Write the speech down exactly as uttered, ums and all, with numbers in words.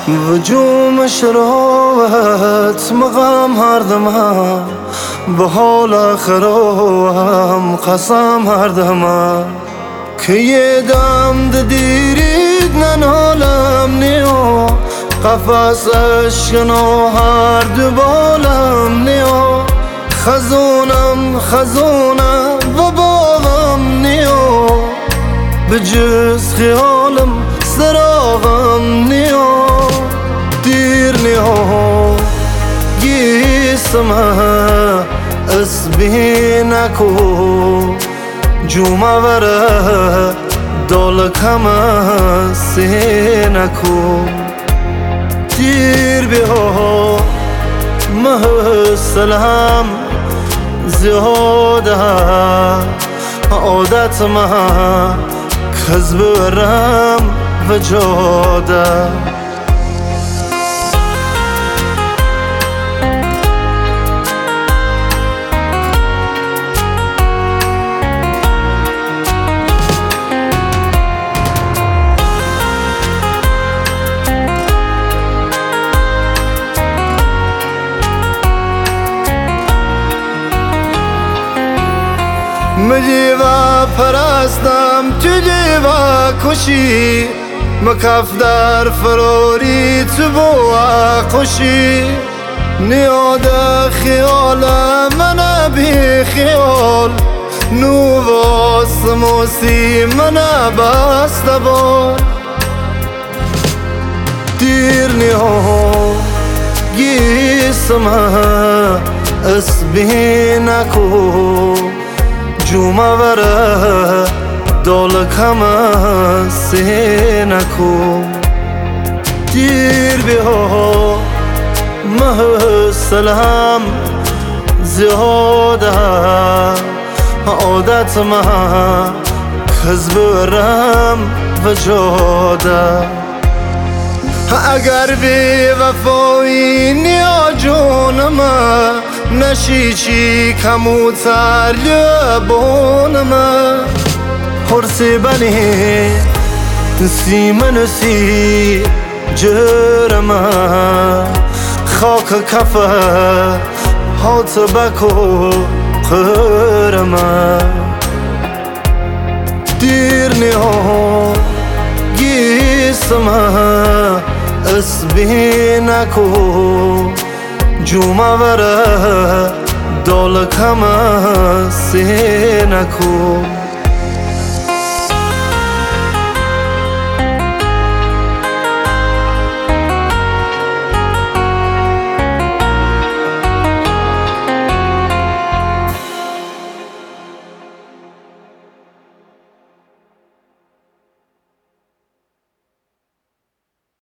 وجوم شروت مقام هردما به حال آخرم قسم هردما که یه دم ده دیرید ننالم نیو قفص اشکنو هر دو بالم نیو خزونم خزونم و باغم نیو به جز خیالم سراغم نیو دیر نیو گیسمه اسبی نکو جوما وره دولکم سی نکو دیر بیو مه سلام زیاده عادت ما کز برم و جاده مجیوا پرستم تو جیوا کشی مکف در فروری تو بوا خوشی نیاد خیال من بی خیال نو واس موسی من بست بال دیر نیو گیسمه اسبی نکو جوما وره دولکم سی نکو دیر بیو مه سلام زیاده عادت ما کز برم و جاده اگر بی وفایی نیا جونم نشی چی کموتر لبونم حرسی بنی سیمن سی جرم خاک کفه هات بکو قرم دیر نیو گیسم اسبی نکو جوما وره دولکم سی نکو